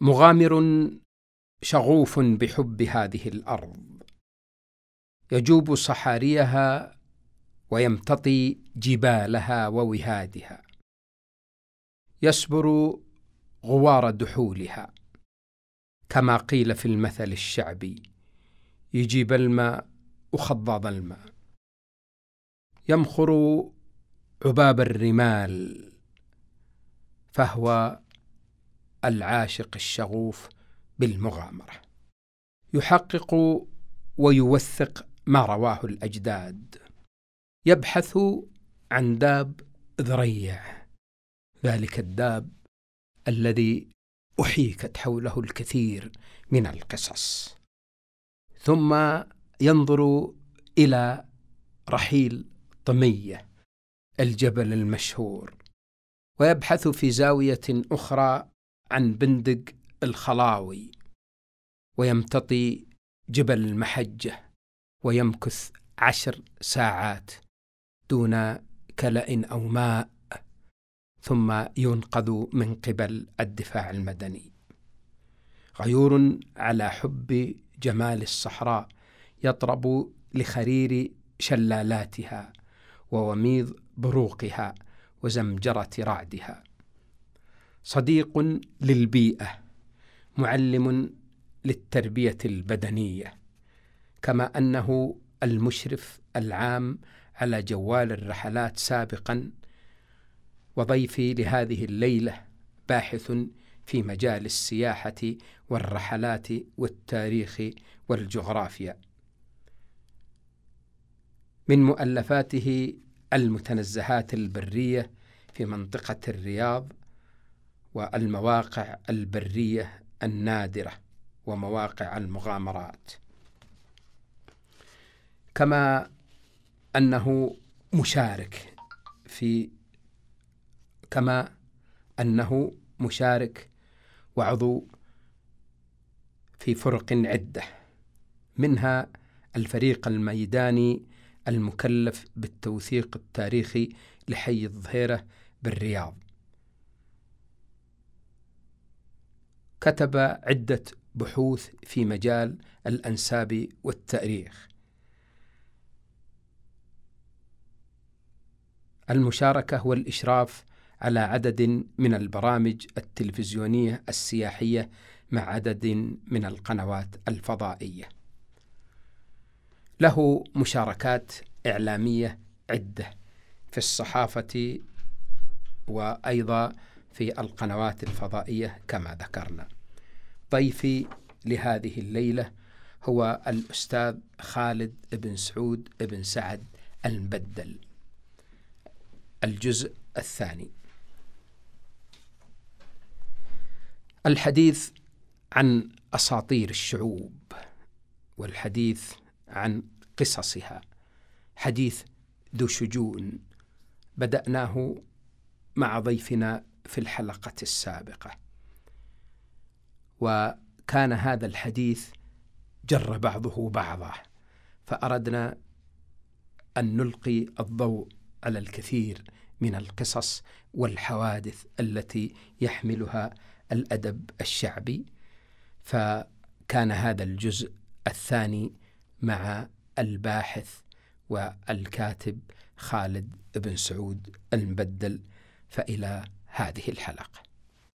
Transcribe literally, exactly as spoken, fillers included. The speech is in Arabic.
مغامر شغوف بحب هذه الأرض، يجوب صحاريها ويمتطي جبالها ووهادها، يسبر غوار دحولها، كما قيل في المثل الشعبي: يجيب الماء وخضاض الماء. يمخر عباب الرمال، فهو العاشق الشغوف بالمغامرة، يحقق ويوثق ما رواه الأجداد، يبحث عن داب ذريع، ذلك الداب الذي أحيكت حوله الكثير من القصص، ثم ينظر إلى رحيل طمية الجبل المشهور، ويبحث في زاوية أخرى عن بندق الخلاوي، ويمتطي جبل المحجة، ويمكث عشر ساعات دون كلأ أو ماء، ثم ينقذ من قبل الدفاع المدني. غيور على حب جمال الصحراء، يطرب لخرير شلالاتها ووميض بروقها وزمجرة رعدها. صديق للبيئة، معلم للتربية البدنية، كما أنه المشرف العام على جوال الرحلات سابقا، وضيفي لهذه الليلة باحث في مجال السياحة والرحلات والتاريخ والجغرافيا. من مؤلفاته المتنزهات البرية في منطقة الرياض، والمواقع البرية النادرة، ومواقع المغامرات، كما أنه مشارك في كما أنه مشارك وعضو في فرق عدة، منها الفريق الميداني المكلف بالتوثيق التاريخي لحي الظهيرة بالرياض. كتب عدة بحوث في مجال الأنساب والتاريخ. المشاركة والإشراف على عدد من البرامج التلفزيونية السياحية مع عدد من القنوات الفضائية. له مشاركات إعلامية عدة في الصحافة وأيضا في القنوات الفضائية كما ذكرنا. ضيفي لهذه الليلة هو الأستاذ خالد بن سعود بن سعد المبدل. الجزء الثاني، الحديث عن أساطير الشعوب، والحديث عن قصصها، حديث ذو شجون بدأناه مع ضيفنا في الحلقة السابقة، وكان هذا الحديث جر بعضه بعضا، فأردنا أن نلقي الضوء على الكثير من القصص والحوادث التي يحملها الأدب الشعبي. فكان هذا الجزء الثاني مع الباحث والكاتب خالد بن سعود المبدل، فإلى هذه الحلقة.